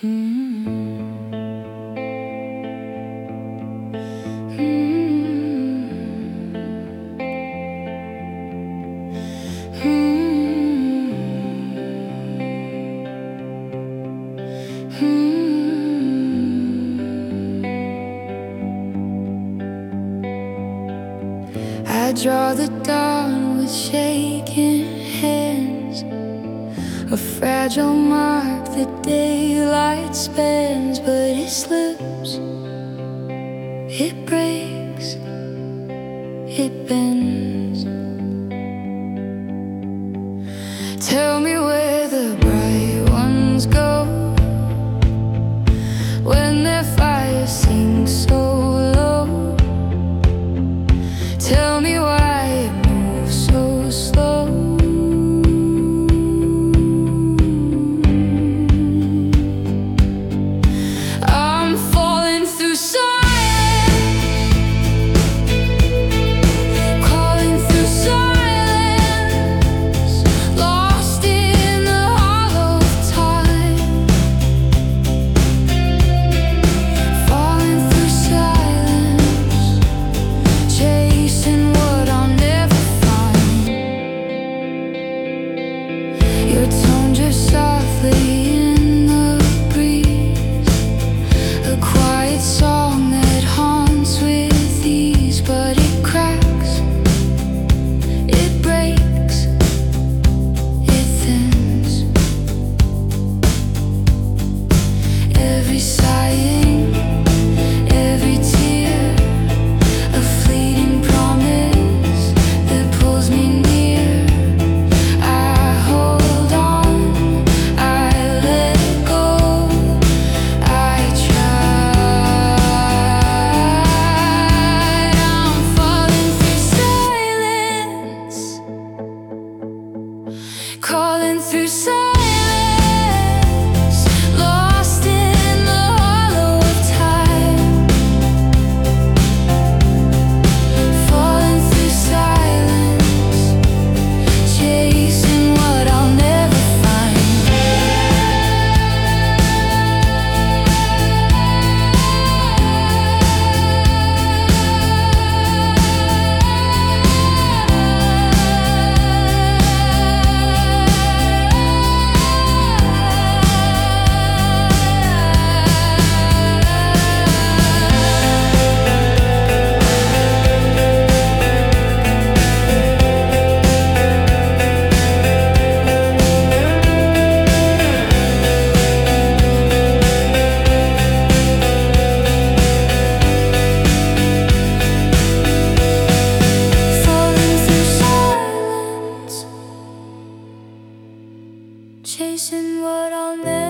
I draw the dawn with shaking hands, a fragile mark that daylight spans. But it slips, it breaks, it bends. Tell me where the bright ones go when their fire sinks so low. Tell me why it moves so slow. I'm falling through silence, calling through silence, lost in the hollow of time. Falling through silence, chasing what I'll never find. Your tone drifts softly in the breeze, a quiet song that haunts with ease. But it cracks, it breaks, it thins. Every sighing, every tear, a fleeting promise that pulls me near. I hold on, I let go, I tried. I'm falling through silence, calling through silence, lost in the hollow of time. Falling through silence, chasing what I'll never find. Falling through silence, chasing what I'll never